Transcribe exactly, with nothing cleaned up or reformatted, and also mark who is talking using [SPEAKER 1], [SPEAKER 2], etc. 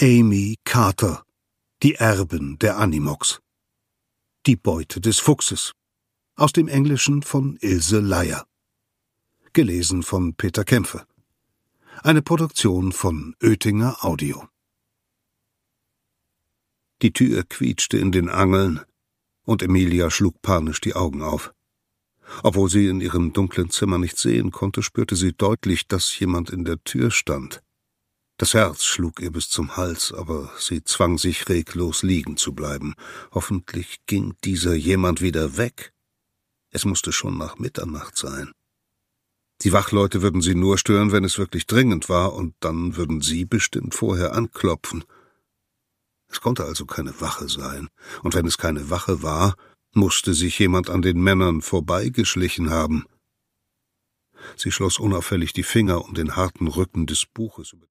[SPEAKER 1] Amy Carter, die Erben der Animox. Die Beute des Fuchses. Aus dem Englischen von Ilse Leier. Gelesen von Peter Kämpfe. Eine Produktion von Oetinger Audio. Die Tür quietschte in den Angeln, und Emilia schlug panisch die Augen auf. Obwohl sie in ihrem dunklen Zimmer nichts sehen konnte, spürte sie deutlich, dass jemand in der Tür stand. Das Herz schlug ihr bis zum Hals, aber sie zwang sich reglos liegen zu bleiben. Hoffentlich ging dieser jemand wieder weg. Es musste schon nach Mitternacht sein. Die Wachleute würden sie nur stören, wenn es wirklich dringend war, und dann würden sie bestimmt vorher anklopfen. Es konnte also keine Wache sein, und wenn es keine Wache war, musste sich jemand an den Männern vorbeigeschlichen haben. Sie schloss unauffällig die Finger um den harten Rücken des Buches.